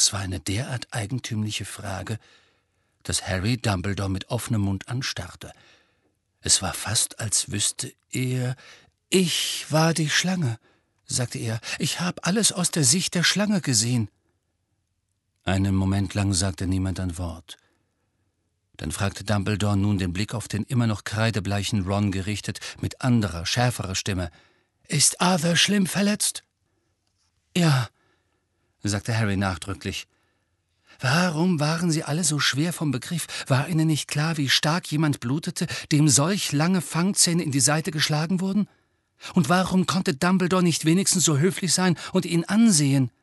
Das war eine derart eigentümliche Frage, dass Harry Dumbledore mit offenem Mund anstarrte. Es war fast, als wüsste er. »Ich war die Schlange«, sagte er. »Ich habe alles aus der Sicht der Schlange gesehen.« Einen Moment lang sagte niemand ein Wort. Dann fragte Dumbledore, nun den Blick auf den immer noch kreidebleichen Ron gerichtet, mit anderer, schärferer Stimme. »Ist Arthur schlimm verletzt?« »Ja«, sagte Harry nachdrücklich. »Warum waren Sie alle so schwer vom Begriff? War Ihnen nicht klar, wie stark jemand blutete, dem solch lange Fangzähne in die Seite geschlagen wurden? Und warum konnte Dumbledore nicht wenigstens so höflich sein und ihn ansehen?«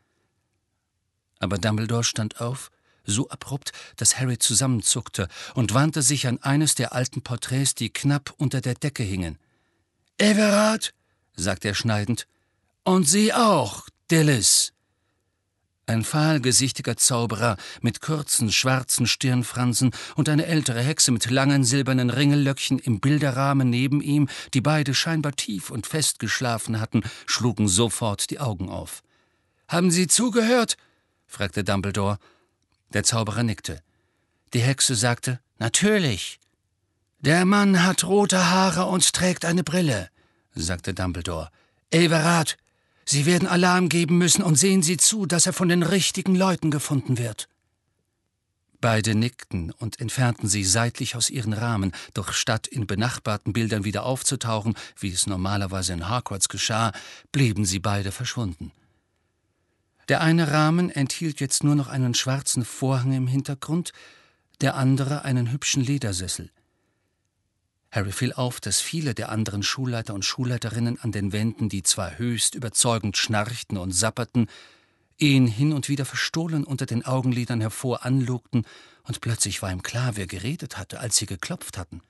Aber Dumbledore stand auf, so abrupt, dass Harry zusammenzuckte und wandte sich an eines der alten Porträts, die knapp unter der Decke hingen. »Everard«, sagte er schneidend, »und Sie auch, Dillis.« Ein fahlgesichtiger Zauberer mit kurzen, schwarzen Stirnfransen und eine ältere Hexe mit langen, silbernen Ringellöckchen im Bilderrahmen neben ihm, die beide scheinbar tief und fest geschlafen hatten, schlugen sofort die Augen auf. »Haben Sie zugehört?« fragte Dumbledore. Der Zauberer nickte. Die Hexe sagte, »Natürlich.« »Der Mann hat rote Haare und trägt eine Brille«, sagte Dumbledore. »Everard, Sie werden Alarm geben müssen und sehen Sie zu, dass er von den richtigen Leuten gefunden wird.« Beide nickten und entfernten sich seitlich aus ihren Rahmen, doch statt in benachbarten Bildern wieder aufzutauchen, wie es normalerweise in Hogwarts geschah, blieben sie beide verschwunden. Der eine Rahmen enthielt jetzt nur noch einen schwarzen Vorhang im Hintergrund, der andere einen hübschen Ledersessel. Harry fiel auf, dass viele der anderen Schulleiter und Schulleiterinnen an den Wänden, die zwar höchst überzeugend schnarchten und sapperten, ihn hin und wieder verstohlen unter den Augenlidern hervor anlugten, und plötzlich war ihm klar, wer geredet hatte, als sie geklopft hatten.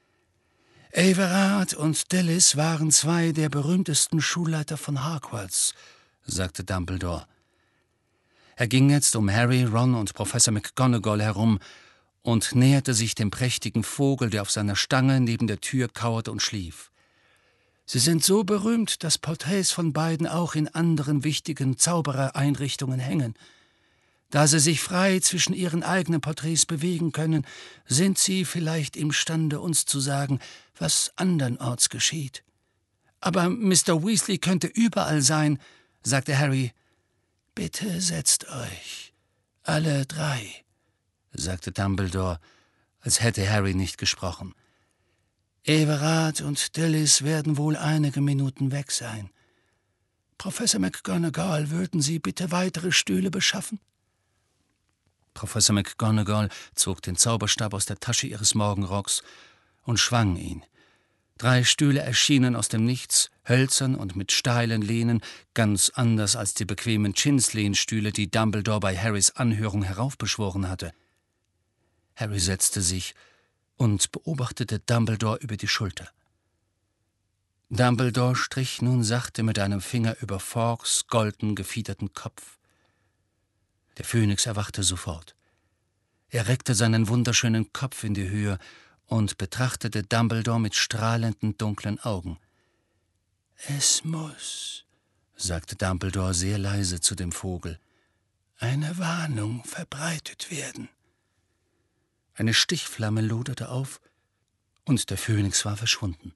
»Everard und Dillis waren zwei der berühmtesten Schulleiter von Hogwarts«, sagte Dumbledore. Er ging jetzt um Harry, Ron und Professor McGonagall herum und näherte sich dem prächtigen Vogel, der auf seiner Stange neben der Tür kauerte und schlief. »Sie sind so berühmt, dass Porträts von beiden auch in anderen wichtigen Zauberereinrichtungen hängen. Da sie sich frei zwischen ihren eigenen Porträts bewegen können, sind sie vielleicht imstande, uns zu sagen, was andernorts geschieht. Aber Mr. Weasley könnte überall sein«, sagte Harry. »Bitte setzt euch, alle drei«, sagte Dumbledore, als hätte Harry nicht gesprochen. »Everard und Dillis werden wohl einige Minuten weg sein. Professor McGonagall, würden Sie bitte weitere Stühle beschaffen?« Professor McGonagall zog den Zauberstab aus der Tasche ihres Morgenrocks und schwang ihn. 3 Stühle erschienen aus dem Nichts, hölzern und mit steilen Lehnen, ganz anders als die bequemen Chinslehnstühle, die Dumbledore bei Harrys Anhörung heraufbeschworen hatte. Harry setzte sich und beobachtete Dumbledore über die Schulter. Dumbledore strich nun sachte mit einem Finger über Fawkes golden gefiederten Kopf. Der Phönix erwachte sofort. Er reckte seinen wunderschönen Kopf in die Höhe und betrachtete Dumbledore mit strahlenden, dunklen Augen. »Es muss«, sagte Dumbledore sehr leise zu dem Vogel, »eine Warnung verbreitet werden.« Eine Stichflamme loderte auf, und der Phönix war verschwunden.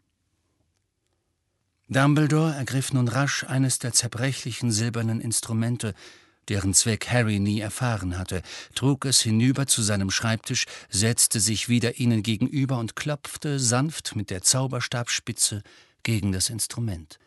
Dumbledore ergriff nun rasch eines der zerbrechlichen silbernen Instrumente, deren Zweck Harry nie erfahren hatte, trug es hinüber zu seinem Schreibtisch, setzte sich wieder ihnen gegenüber und klopfte sanft mit der Zauberstabspitze gegen das Instrument.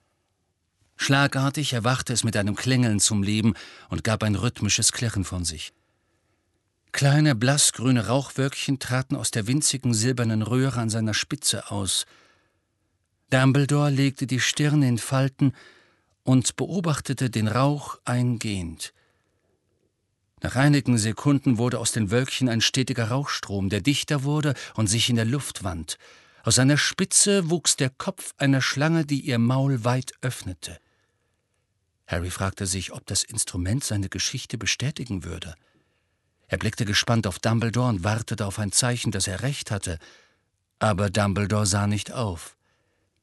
Schlagartig erwachte es mit einem Klingeln zum Leben und gab ein rhythmisches Klirren von sich. Kleine blassgrüne Rauchwölkchen traten aus der winzigen silbernen Röhre an seiner Spitze aus. Dumbledore legte die Stirn in Falten und beobachtete den Rauch eingehend. Nach einigen Sekunden wurde aus den Wölkchen ein stetiger Rauchstrom, der dichter wurde und sich in der Luft wand. Aus seiner Spitze wuchs der Kopf einer Schlange, die ihr Maul weit öffnete. Harry fragte sich, ob das Instrument seine Geschichte bestätigen würde. Er blickte gespannt auf Dumbledore und wartete auf ein Zeichen, dass er recht hatte. Aber Dumbledore sah nicht auf.